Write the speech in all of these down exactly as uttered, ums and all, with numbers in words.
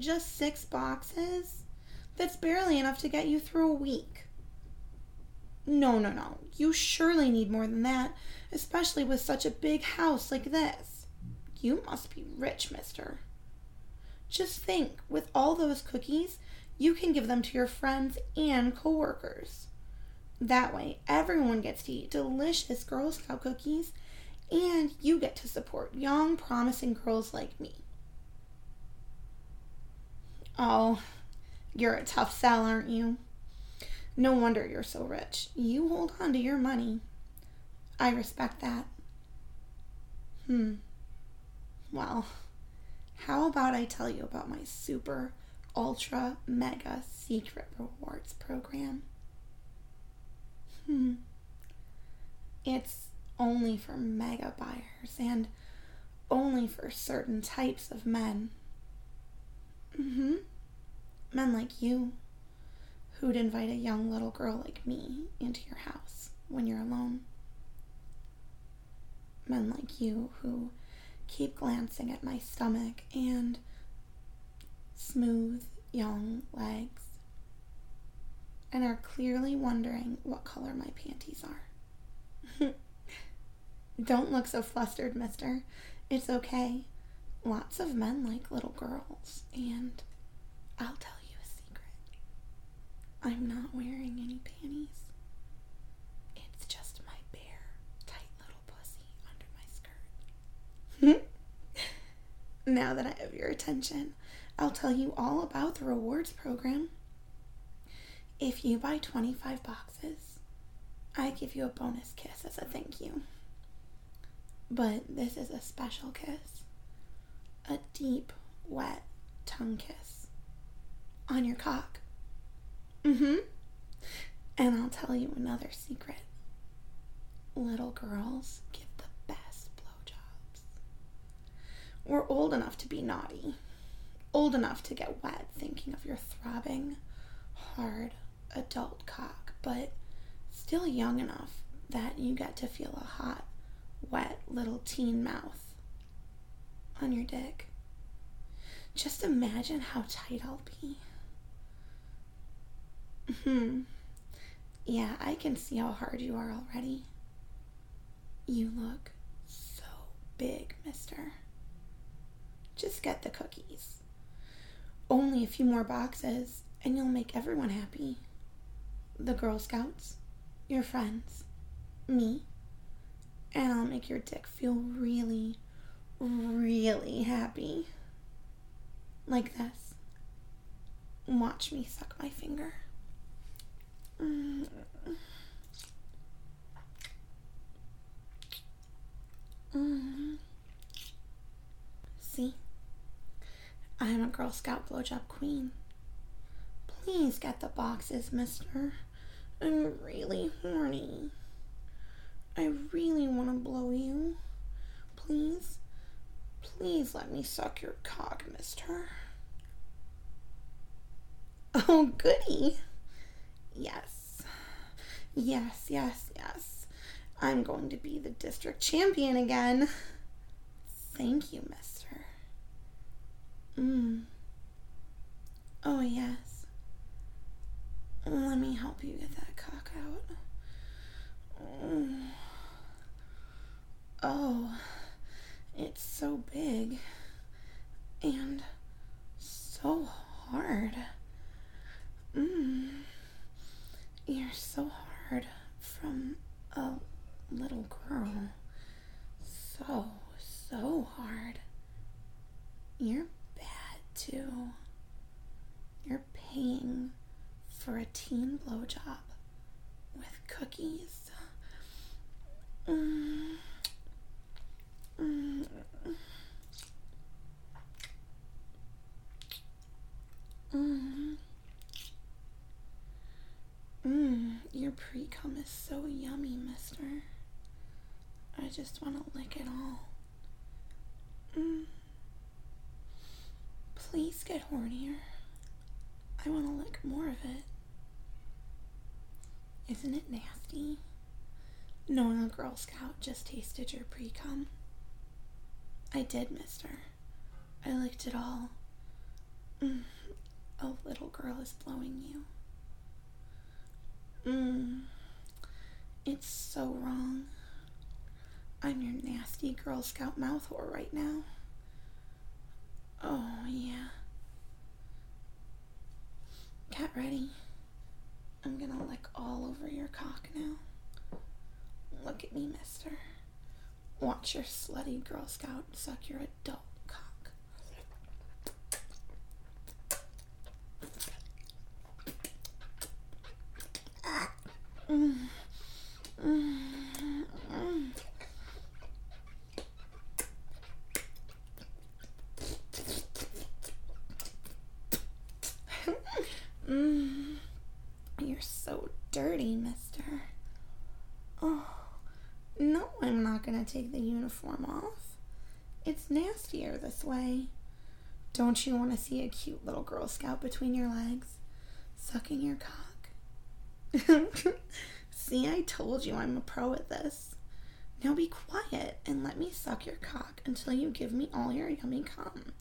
Just six boxes? That's barely enough to get you through a week. No, no, no. You surely need more than that, especially with such a big house like this. You must be rich, mister. Just think, with all those cookies, you can give them to your friends and coworkers. That way, everyone gets to eat delicious Girl Scout cookies, and you get to support young, promising girls like me. Oh, you're a tough sell, aren't you? No wonder you're so rich. You hold on to your money. I respect that. Hmm. Well, how about I tell you about my super, ultra, mega secret rewards program? Hmm. It's only for mega buyers and only for certain types of men. Mm-hmm. Men like you, who'd invite a young little girl like me into your house when you're alone. Men like you who keep glancing at my stomach and smooth, young legs and are clearly wondering what color my panties are. Don't look so flustered, mister. It's okay. Lots of men like little girls, and I'll tell you a secret. I'm not wearing any panties. It's just my bare, tight little pussy under my skirt. Now that I have your attention, I'll tell you all about the rewards program. If you buy twenty-five boxes, I give you a bonus kiss as a thank you. But this is a special kiss. A deep, wet tongue kiss. On your cock. Mm-hmm. And I'll tell you another secret. Little girls give the best blowjobs. We're old enough to be naughty. Old enough to get wet thinking of your throbbing, hard adult cock, but still young enough that you get to feel a hot, wet little teen mouth on your dick. Just imagine how tight I'll be. Hmm. Yeah, I can see how hard you are already. You look so big, mister. Just get the cookies. Only a few more boxes, and you'll make everyone happy. The Girl Scouts, your friends, me, and I'll make your dick feel really, really happy. Like this. Watch me suck my finger. Mm. Mm. See? I'm a Girl Scout blowjob queen. Please get the boxes, mister. I'm really horny. I really want to blow you. Please, please let me suck your cock, mister. Oh, goody. Yes. Yes, yes, yes. I'm going to be the district champion again. Thank you, mister. Mm. Oh, yes. Let me help you get that cock out. Mm. Oh, it's so big and so hard. Mm. You're so hard from a little girl. So, so hard. You're bad too. You're paying for a teen blowjob with cookies. Mm. Mm. Mm. Mm. Your pre-cum is so yummy, mister. I just want to lick it all. Mm. Please get hornier. I want to lick more of it. Isn't it nasty? Knowing a Girl Scout just tasted your pre-cum. I did, mister. I licked it all. Mm, a little girl is blowing you. Mm, it's so wrong. I'm your nasty Girl Scout mouth whore right now. Oh, yeah. Get ready. I'm gonna lick all over your cock now. Look at me, mister. Watch your slutty Girl Scout suck your adult cock. Mm. Mm. Mm. Mm. You're so dirty, mister. Oh, no, I'm not gonna take the uniform off. It's nastier this way. Don't you want to see a cute little Girl Scout between your legs, sucking your cock? See, I told you I'm a pro at this. Now be quiet and let me suck your cock until you give me all your yummy cum.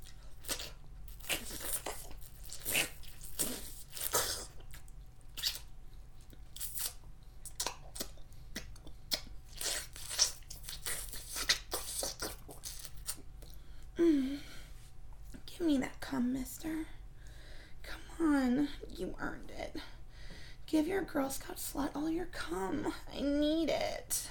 Mm. Give me that cum, mister. Come on, you earned it. Give your Girl Scout slut all your cum. I need it.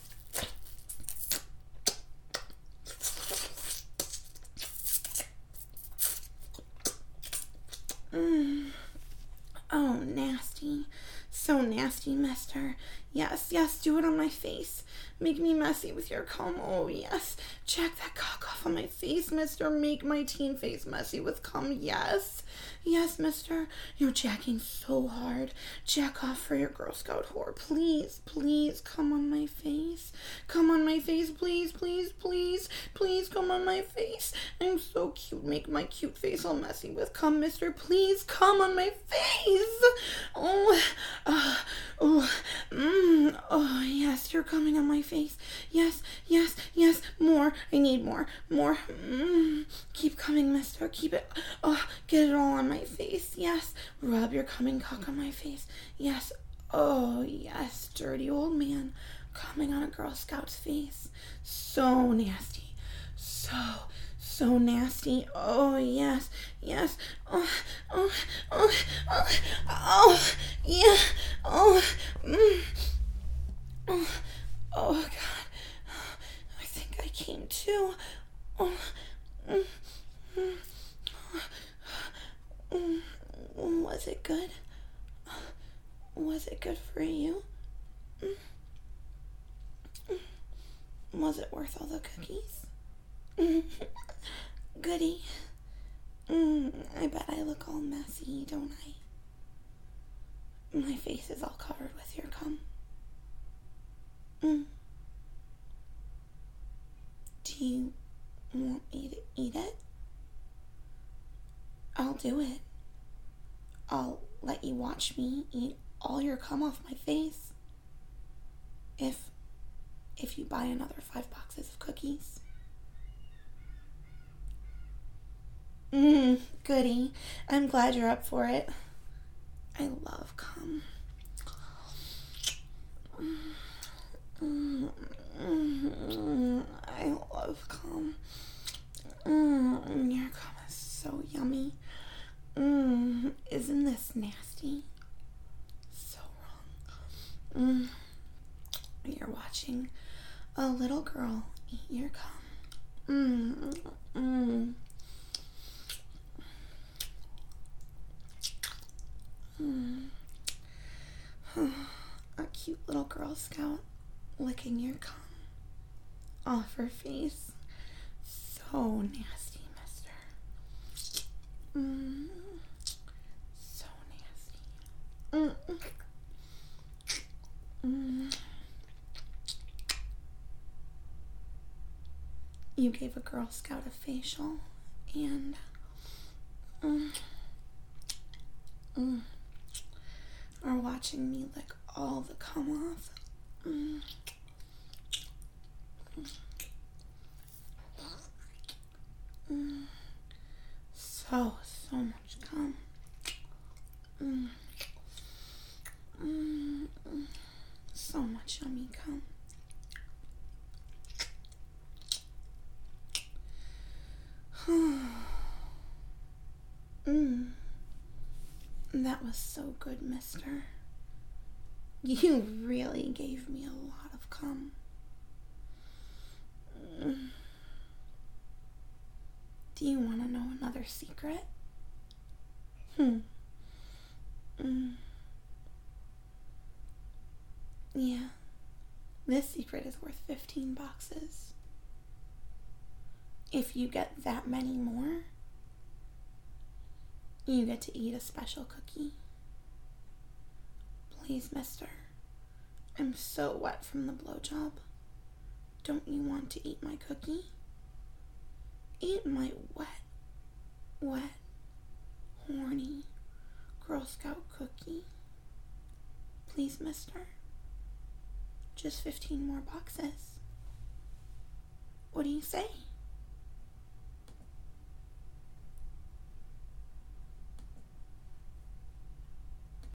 Mm. Oh, nasty. So nasty, mister. Yes, yes, do it on my face. Make me messy with your cum. Oh, yes. Jack that cock off on my face, mister. Make my teen face messy with cum. Yes. Yes, mister. You're jacking so hard. Jack off for your Girl Scout whore. Please, please, come on my face. Come on my face, please, please, please. Please come on my face. I'm so cute. Make my cute face all messy with cum, mister. Please come on my face. Oh, uh, oh, mm, oh, yes, you're coming on my face. Yes, yes, yes, more. I need more, more. Mm, keep coming, mister. Keep it. Oh, get it all on my face. Yes, rub your coming cock on my face. Yes. Oh, yes, dirty old man coming on a Girl Scout's face. So nasty. So, so nasty. Oh, yes, yes. Oh, oh, oh, oh, oh, yeah. Oh, mm. Oh, oh, God. I think I came too. Oh, mm, mm, mm. Was it good? Was it good for you? Mm, mm. Was it worth all the cookies? Mm. Goody. Mm, I bet I look all messy, don't I? My face is all covered with your cum. Mm. Do you want me to eat it? I'll do it. I'll let you watch me eat all your cum off my face. If, if you buy another five boxes of cookies. Mmm, goody. I'm glad you're up for it. I love cum. Mm, mm, I love cum. Mm, your cum is so yummy. Mm, isn't this nasty? So wrong. Mm, you're watching a little girl eat your cum. Mm, mm. Mm. A cute little Girl Scout licking your cum off her face. So nasty, mister. Mm. So nasty. Mm. Mm. You gave a Girl Scout a facial and mm, mm, are watching me lick all the cum off. Mm. Mm. So, so much mm. That was so good, mister. You really gave me a lot of cum. Mm. Do you want to know another secret? Hmm. Mm. Yeah. This secret is worth fifteen boxes. If you get that many more, you get to eat a special cookie. Please, mister. I'm so wet from the blowjob. Don't you want to eat my cookie? Eat my wet, wet, horny Girl Scout cookie. Please, mister. Just fifteen more boxes. What do you say?